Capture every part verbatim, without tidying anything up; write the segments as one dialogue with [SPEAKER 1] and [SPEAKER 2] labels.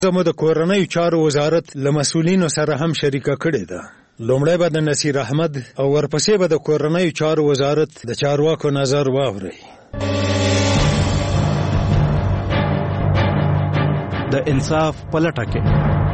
[SPEAKER 1] زموږ د کورنۍ چارو وزارت له مسؤلینو سره هم شریکه کړې ده. لومړی به د نصیر احمد او ورپسې به د کورنۍ چارو وزارت د چارواکو نظر واوري.
[SPEAKER 2] د انصاف پلټه کې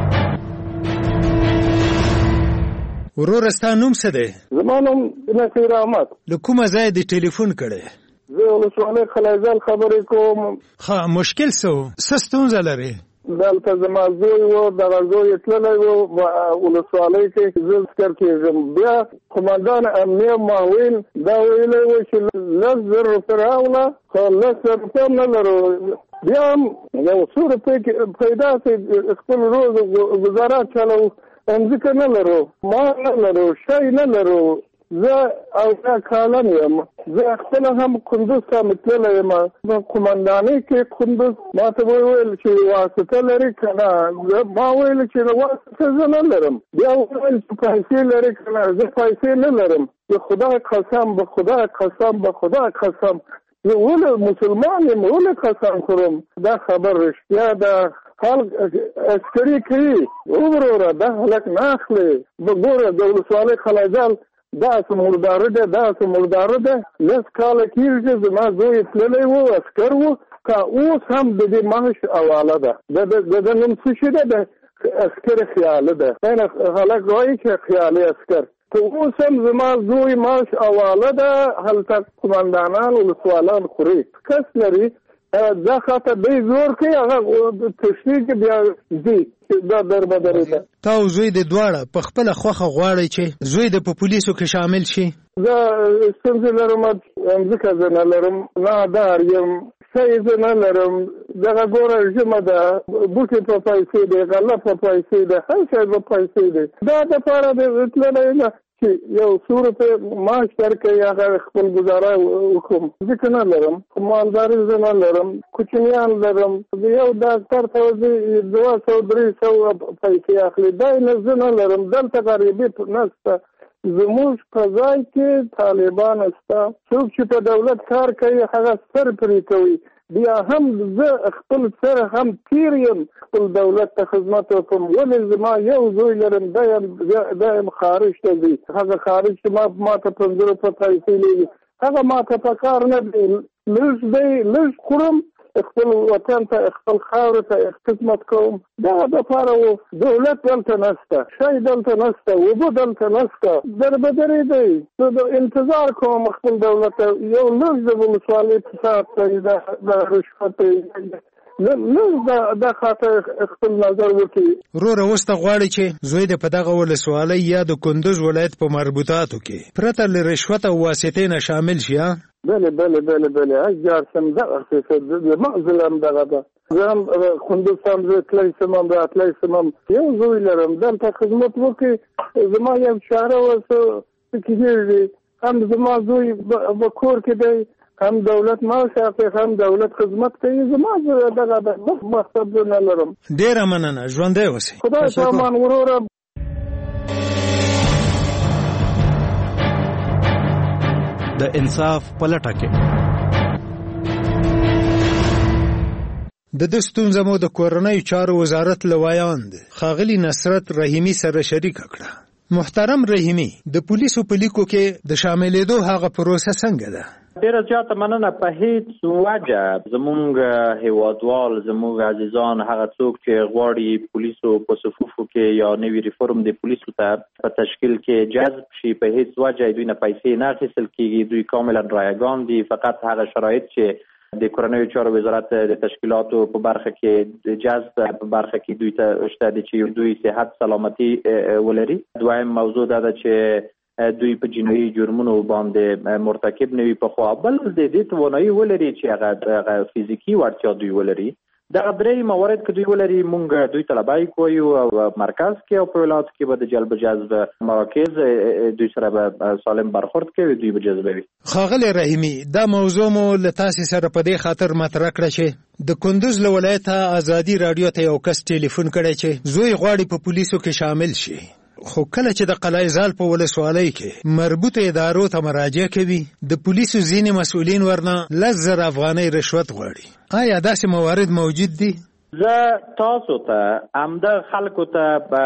[SPEAKER 1] ورور ستا نوم څه دی؟
[SPEAKER 3] زما نوم نصیر احمد.
[SPEAKER 1] له کومه ځای دې ټلیفون کړی؟
[SPEAKER 3] زه ولسوالۍ خلیزل خبرې کوم.
[SPEAKER 1] ښه، مشکل څه و؟ څه ستونزه لرې؟
[SPEAKER 3] دلته زما زوی و، دغه زوی یې تللی و ولسوالۍ کې، زه ذکر کېږم. بیا قمندان امنیه ماویل دا ویلی و چې لس زر روپۍ راوړه، خو لس زر روپۍ هم نه لرو. بیا هم یو څو روپۍ پیدا سي خپل روز ګزاره چلو، ځمکه نه لرو، ما نه لرو، شی نه لرو. زه او دا کالم یم. زه خپله هم کندوز ته متللی یم. قمندانۍ کې کندوز ما ته وویل چې واسطه لري که نه؟ ما ویل چې واسطه زه نه لرم. بیا وویل چې پیسې لري که نه؟ زه پیسې نه لرم. به خدای قسم، به خدای قسم، به خدای قسم، زه ولې مسلمان یم، ولې قسم خورم؟ دا خبر رښتیا ده. خلک عسکري کوي، وګوره دا هلک نه اخلي. ګوره د ولسوالۍ خلیزل داسې مرداره ده، داسې مرداره ده. لس کاله کېږي زما زوی تللی و، عسکر و، که اوس هم د دې معاش حواله ده. د ده نوم څه شي ده؟ د عسکر خیاله ده. هلک وایي چې خیالي عسکر. که اوس هم زما زوی معاش حواله ده، هلته قمندانان ولسوالان خوري. کس لري دا خاطر دی زور کوي، هغه تشریح بیا ځي. دا دربدرې ده.
[SPEAKER 1] تا او زوی د دواړه په خپله خوښه غواړئ چې زوی د په پولیسو کې شامل شي؟
[SPEAKER 3] زه ستونزې لرم، ځکه زه نه لرم، نادار یم، شی زه نه لرم. دغه ګوره ژمه ده، بوټي په پیسې دی، غله په پیسې ده، هر شی په پیسې دی. دا دپاره د تللی نه چې یو څو روپۍ معاش درکوي، هغه خپل ګزاره وکړم. ځکه نه لرم، مالداري زه نه لرم، کوچنیان لرم. یو ډاکټر ته دوه سوه درې سوه پیسې اخلي، دا نه زه نه لرم. دلته غریبي نشته. زموږ په ځای کې طالبان شته. څوک چې په دولت کار کوي هغه سر پرې کوي. بیا هم زه خپل سره هم تیر یم، خپل دولت ته خدمت وکړم. ولې زما یو زوی لرم، دا یم خارج ته ځي. هغه خارج ته ما ما ته پنځه روپۍ پیسې لري، هغه ما ته په کار نه دی. لږ دی، لږ خورم، خپل وطن ته، خپل خاورې ته خدمت کوم. دغه دپاره و. دولت دلته نشته، شی دلته نشته، اوبه دلته نشته، دربدرې دی. زه انتظار کوم خپل دولت ته. یو لږ د ولسوالۍ فساد کوي، د رشوت لږ دا خاطر خپل نظر وکړي.
[SPEAKER 1] وروره اوس ته غواړي چې زوی د په دغه ولسوالۍ یا د کندوز ولایت په مربوطاتو کې پرته له رشوت او واسطې نه شامل شي؟
[SPEAKER 3] بله بله بله بله اجار سم دغه مغزل هم دغه ده. زه هم کندوز هم زه تلی سم هم راتلی سم هم. یو زوی لرم، دلته خدمت وکړي. زما یو چاره ورته کېږي، هم زما زوی په کور کې دی، هم دولت معاش اخلي، هم دولت خدمت کوي. زما دغه ده، مقصد نه لرم.
[SPEAKER 1] ډېره مننه، ژوندی اوسئ.
[SPEAKER 3] خدای په امان. وروره
[SPEAKER 2] د انصاف پلټه کې
[SPEAKER 1] د دې ستونزه مو د کورنۍ چارو وزارت لویاند ښاغلي نصرت رحیمي سره شریکه کړه. محترم رحیمي، د پولیسو په لیکو کې د شاملېدو هغه پروسه څنګه ده؟
[SPEAKER 4] ډیره زیاته مننه. په هیڅ وجه زموږ هیوادوال، زموږ عزیزان، هغه څوک چې غواړي پولیسو په صفوفو کې یا نوي ریفورم د پولیسو ته په تشکیل کې جذب شي، په هیڅ وجه دوی نه پیسې نه اخیستل کېږي. دوی کاملا رایګان دي. فقط هغه شرایط چې د کورنیو چارو وزارت د تشکیلاتو په برخه کې جذب په برخه کې دوی ته شته دي چې دوی صحت سلامتي ولري. دویم موضوع دا ده چې دوی په جنایي جرمونو باندې مرتکب نه وي پخوا، بل د دې توانایي ولري چې هغه فزیکي وړتیا دوی ولري. دغه درې موارد که دوی ولري، مونږ دوی طلبای کوو او مرکز کې او په ولایت کې به د جلب جذب مراکز دوی سره به سالم برخورد کوي، دوی به جذبوي.
[SPEAKER 1] ښاغلی رحیمي، دا موضوع مو له تاسې سره په دې خاطر مطرح کړه چې د کندوز له ولایته ازادي راډیو ته یو کس ټلیفون کړی چې زوی غواړي په پولیسو کې شامل شي، خو کله چې د قلعه زال په ولسوالۍ کې مربوطه ادارو ته مراجعه کوي، د پولیسو ځینې مسؤلین ورنه لس زره افغانۍ رشوت غواړي. آیا داسې موارد موجود دي؟
[SPEAKER 4] زه تاسو ته همدا خلکو ته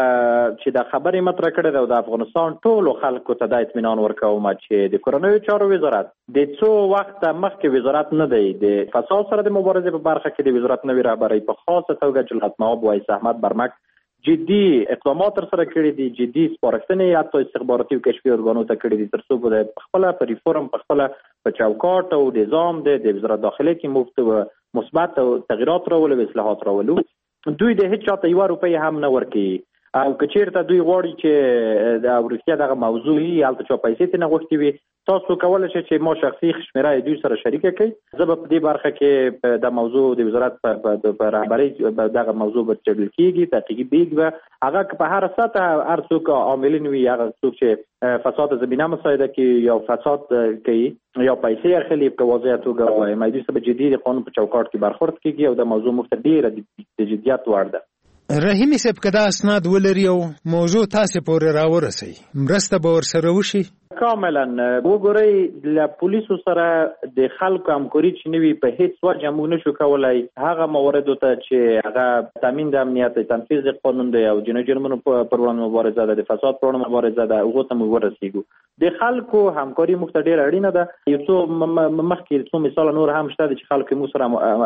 [SPEAKER 4] چې د خبرې مطرح کړې ده او د افغانستان ټولو خلکو ته دا اطمینان ورکوم چې د کورنیو چارو وزارت د څو وخت مخکې وزارت نه دی د فساد سره د مبارزې په برخه کې د وزارت نوې رهبرۍ په خاصه توګه جلالت مآب وایس احمد برمک جدي اقدامات تر سره کړي دي، جدي سپارښتنې حتی استخباراتي او کشفي ارګانو ته کړي دي تر څو په خپله په ریفورم په خپله په چوکاټ او نظام دی د وزارت داخله کې مفت و مثبت او تغییرات راولو او اصلاحات راولو. دوی د هیڅ چاته یوه روپۍ هم نه ورکوي او که چېرته دوی غواړي چې د رښتیا دغه موضوع وي هلته چا پیسې ترې نه غوښتې وي تاسو کولی شئ چې ما شخصي شمېره دوی سره شریکه کړئ. زه به په دې برخه کې د موضوع د وزارت په رهبرۍ دغه موضوع به چډل کېږي، تحقیقي بیګ به هغه که په هره سطح هر څوک عاملین وي، هغه څوک چې فساد زمینه مساعده کوي یا فساد کوي یا پیسې اخلي په واضح توګه ووایم، دوی سره به جدي د قانون په چوکاټ کې برخورد کېږي او د موضوع مخ ته ډېره د جدیت وړ ده.
[SPEAKER 1] رحیمي صاحب که دا اسناد ولري او موضوع تاسې پورې راورسوي مرسته به ورسره وشي؟
[SPEAKER 4] کاملا وګورئ له پولیسو سره د خلکو همکاري چې نه وي په هېڅ وجه موږ نشو کولی هغه مواردو ته چې هغه تامین د امنیت تنفیذ د قانون دی او جنایي جرمونو پر وړاندې مبارزه ده، د فساد پر وړاندې مبارزه ده، هغو ته موږ ورسېږو. د خلکو همکاري موږ ته ډېره اړینه ده. یو څو مخکې څو مثاله نور هم شته چې خلکو موږ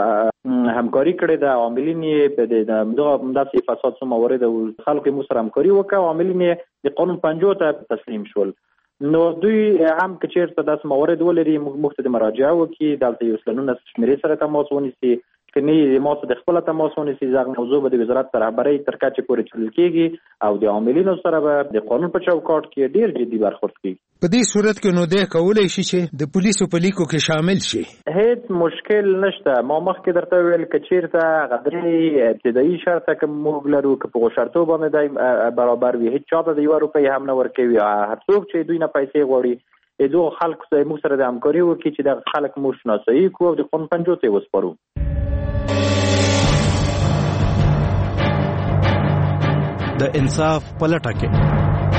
[SPEAKER 4] سره همکاري کړې ده، عاملین یې د داسې فساد څو موارد او خلکو موږ سره همکاري وکړه او عاملین یې د قانون پنجو ته تسلیم شول. نو دوی هم که چېرته داسې موارد ولري موږ ته د مراجعه وکړي، دلته یو سلنونه شمېرې سره تماس ونیسي، که نه ما ته د خپله تماس ونیسي، دغه موضوع به د وزارت تر رهبرۍ تر کچې پورې چلل کېږي او د عاملینو سره به د قانون په چوکاټ کې ډېر جدي برخورد کېږي.
[SPEAKER 1] په دې صورت کې نو دی کولی شي چې د پولیسو په لیکو کې شامل شي؟
[SPEAKER 4] هیڅ مشکل نشته. ما مخکې درته وویل که چېرته هغه درې ابتدایي شرطه که موږ لرو که په هغو شرطو باندې دی برابر وي، هېڅ چاته د یوه روپۍ هم نه ورکوي. هر څوک چې دوی نه پیسې غواړي دغو خلکو سره موږ سره د همکاري وکړي چې دغه خلک موږ شناسایي کړو او د قانون پنجو ته یې وسپارو.
[SPEAKER 2] د انصاف په لټه کې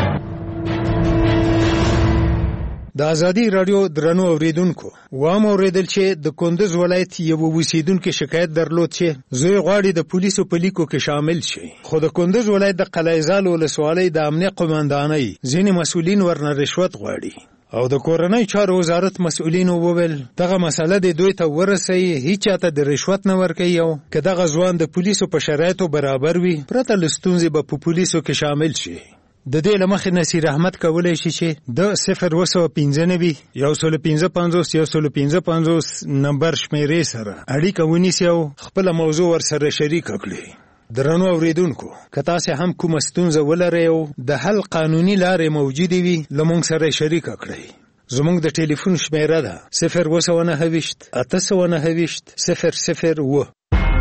[SPEAKER 1] د ازادي رادیو درنو اوریدونکو وام اوریدل چې د کندوز ولایت یو اوسیدونکو شکایت درلود چې زوی غواړي د پولیسو په لیکو کې شامل شي، خو د کندوز ولایت د قلعه‌زال ولسوالۍ د امنیه قومندانۍ ځینې مسؤلین ورنه رشوت غواړي او د کورنۍ چارو وزارت مسؤلینو وویل دغه مسله د دوی ته ورسوي، هیڅ چاته د رشوت نه ورکوي او که دغه ځوان د پولیسو په شرایطو برابر وي پرته له ستونزې به په پولیسو کې شامل شي. د دې له مخې نصیر احمد کولی شي چې د صفر اوه سوه پنځه نوي یو سل پنځه پنځوس یو سل پنځه پنځوس نمبر شمېرې سره اړیکه ونیسي او خپله موضوع ورسره شریکه کړي. درنو اوریدونکو که تاسې هم کومه ستونزه ولرئ او د حل قانوني لارې موجودې وي له موږ سره شریکه کړئ. زموږ د ټلیفون شمېره ده صفر اوه سوه نهه ویشت اته سوه نهه ویشت صفر صفر اوه.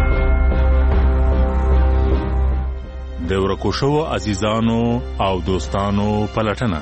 [SPEAKER 5] د ورکو شوو عزیزانو او دوستانو پلټنه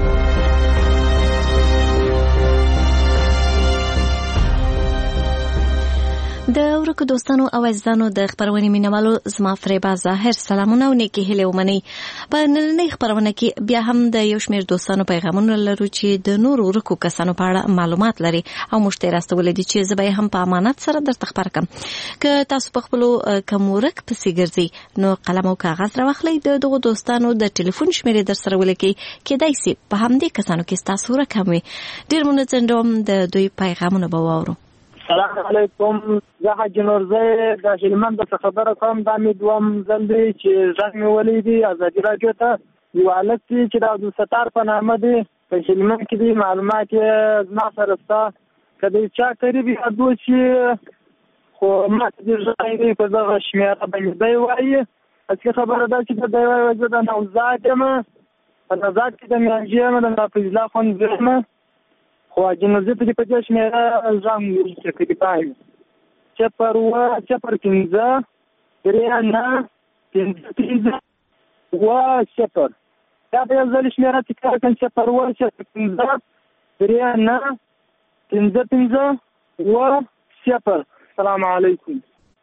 [SPEAKER 6] د ورکو دوستانو او عزیزانو د خبرونې مینوالو زما فریبا ظاهر سلامونه او نیکې هیلې ومنئ. په نننۍ خبرونه کې بیا هم د یو شمېر دوستانو پیغامونه لرو چې د نورو ورکو کسانو په اړه معلومات لري او موږ ته یې راستولی دي چې زه به یې هم په امانت سره درته خبر کړم. که تاسو په خپلو کوم ورک پسې ګرځئ نو قلم او کاغذ راواخلئ، د دغو دوستانو د ټلیفون شمېرې در سره ولیکئ، کیدای سي په همدې کسانو کې ستاسو ورک هم وي. ډېر منځنډوم د دوی پیغامونه به واورو.
[SPEAKER 7] السلام علیکم، زه حاجي نورزی د هلمند څخه خبره کوم. دا مې دوم ځل دی چې غږ مې ولیدي ازادي راډیو ته. یو هلک دی چې د عبدالستار په نامه دی، په هلمند کې دی، معلومات یې زما سره شته. که د چا قریب یادو چې خو ما ته دې غږ دی په دغه شمېره باندې دی وایي. اصلي خبره ده چې د دی وایي زه د نوزاد یم، په نوزاد کې د میانجې یم، د حافظ الله ښوونځی یم، خو حاجي نورزي ته دې په دې شمېره غږ ولیکي که دې پایم صفر اوه صفر پنځه درې نه پنځه پنځه اوه صفر. دا به یو ځل شمېره تکرار کړم صفر اوه صفر پنځه درې نه پنځه پنځه اوه صفر. السلام علیکم.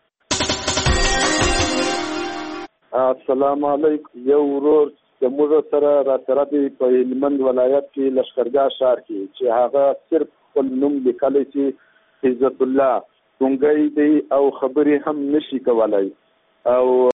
[SPEAKER 3] السلام علیکم. یو ورور د موږ سره را سره دی په هلمند ولایت کې لښکرګاه ښار کې چې هغه صرف خپل نوم لیکلی چې عزت الله ټونګی دی او خبرې هم نشي کولی. او